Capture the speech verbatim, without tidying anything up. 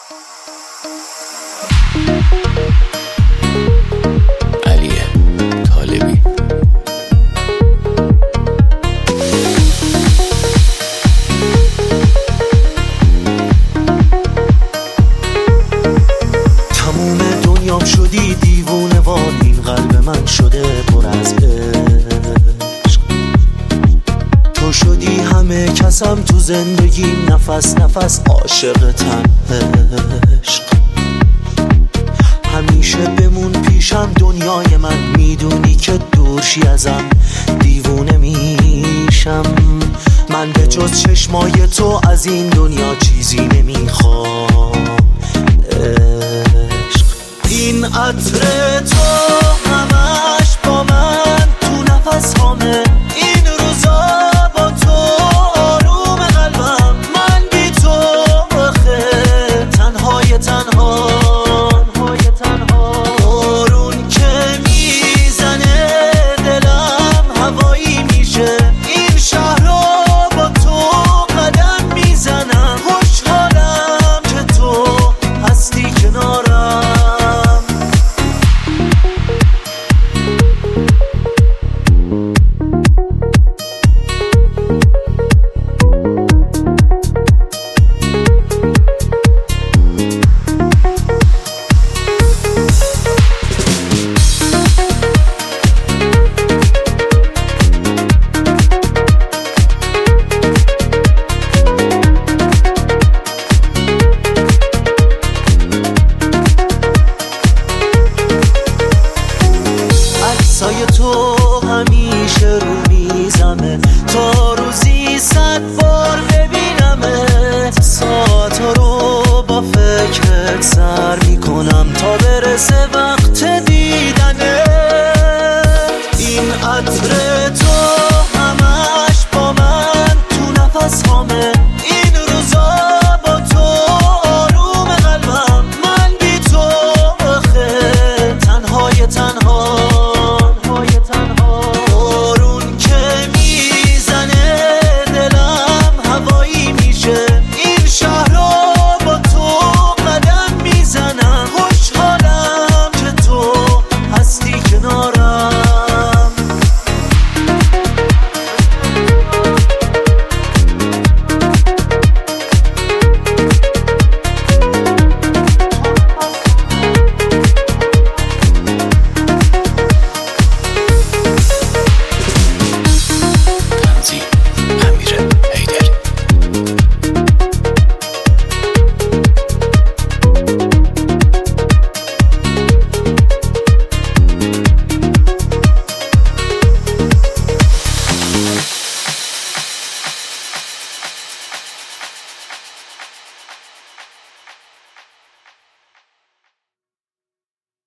علی طالبی. تموم دنیام شدی دیوونه وال، این قلب من شده پر از عشق. تو شدی همه کسم تو زندگی، نفس نفس عاشقتم عشق. همیشه بمون پیشم دنیای من، میدونی که دورشی ازم دیوونه میشم. من به جز چشمای تو از این دنیا چیزی نمیخوام عشق. این عطر تو